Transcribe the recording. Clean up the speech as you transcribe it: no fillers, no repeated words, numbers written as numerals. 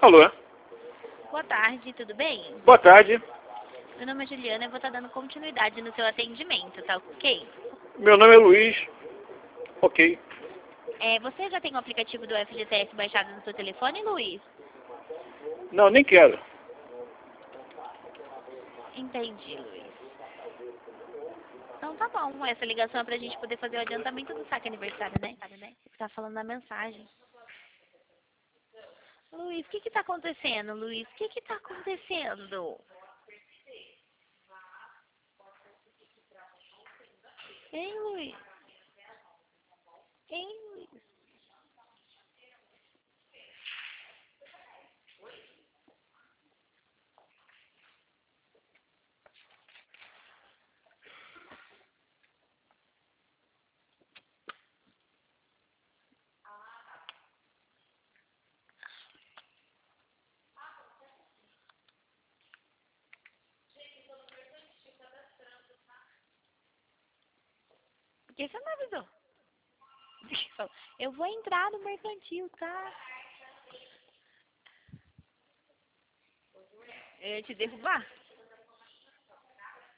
Alô? Boa tarde, tudo bem? Boa tarde. Meu nome é Juliana e eu vou estar dando continuidade no seu atendimento, tá ok? Meu nome é Luiz. Ok. Você já tem o aplicativo do FGTS baixado no seu telefone, Luiz? Não, nem quero. Entendi, Luiz. Então tá bom, essa ligação é pra gente poder fazer o adiantamento do saque aniversário, né? Você tá falando na mensagem. Luiz, o que tá acontecendo, Luiz? O que tá acontecendo? Hein, Luiz? Hein, Luiz? Por que você não avisou? Eu vou entrar no mercantil, tá? Eu ia te derrubar?